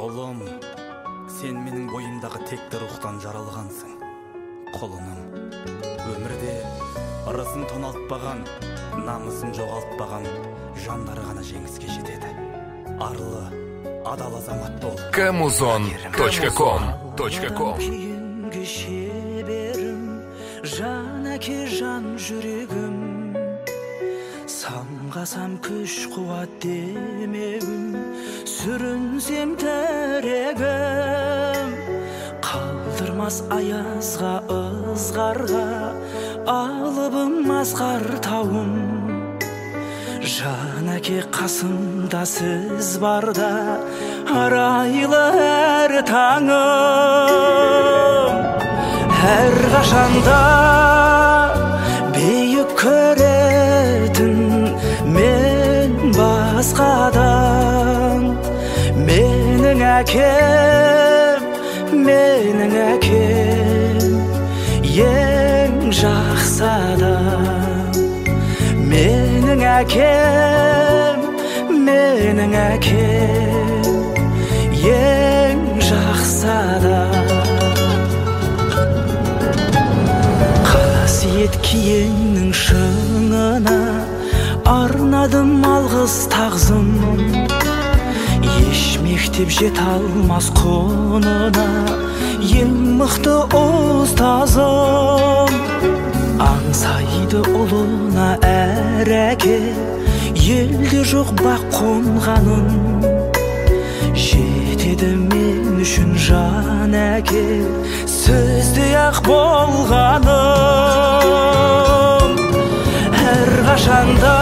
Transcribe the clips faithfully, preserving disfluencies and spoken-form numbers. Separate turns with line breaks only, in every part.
Олым, сен менің бойымдағы текті рухтан жаралғансың. Құлыным, өмірде ырысын тоналтпаған, намысын жоғалтпаған жандары ғана жеңіске жетеді. Арлы, адал азамат бол.
камузон точка ком
Кейінгі шеберім, жан әке жан жүрегім, самғасам күш қуат демеуім, сүрінсем тәрегім, қалдырмас аязға ызғарға, алыбым асқар тауым. Жан әке қасымда сіз барда, арайлы әр таңым. Әр қашанда бейік көретін мен басқадан. Менің әкем, менің әкем, ең жақсы адам. Менің әкем, менің әкем, ең жақсы адам. Қасиет киеңнің шыңына арнадым алғыс тағзым. Еш мектеп жете алмас құнына ең мықты ұстазым. Аңсайды ұлына әр әке, елде жоқ бақ қонғаным. Жетеді мен үшін жан әке, сөздей ақ болғаным. Әр қашанда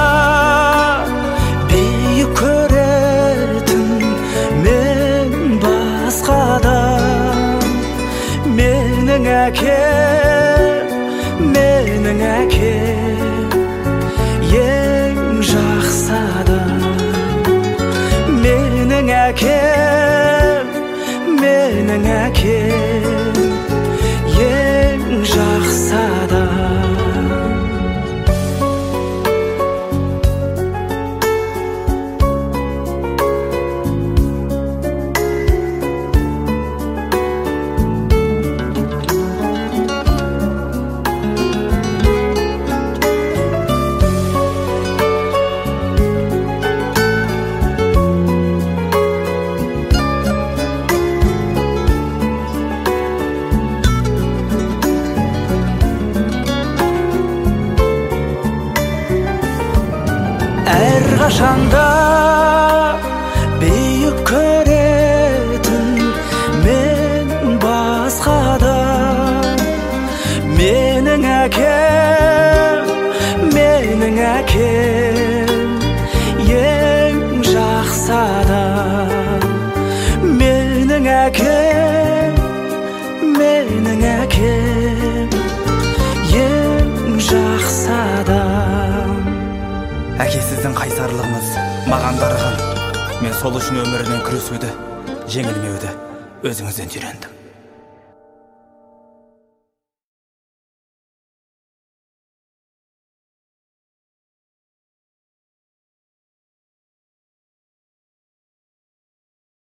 бейік көретін мен басқадан. Менің әкем, менің әкем, ең жақсы адам. Менің әкем, менің әкем, ең жақсы адам. Әр қашанда бейік көретін мен басқадан. Менің әкем, менің әкем, ең жақсы адам. Менің әкем, менің әкем, ең жақсы адам.
Әке, сіздің қайсарлығыңыз маған дарыған. Мен сол үшін өмірінен күресуді, жеңілмеуді өзіңізден үйрендім.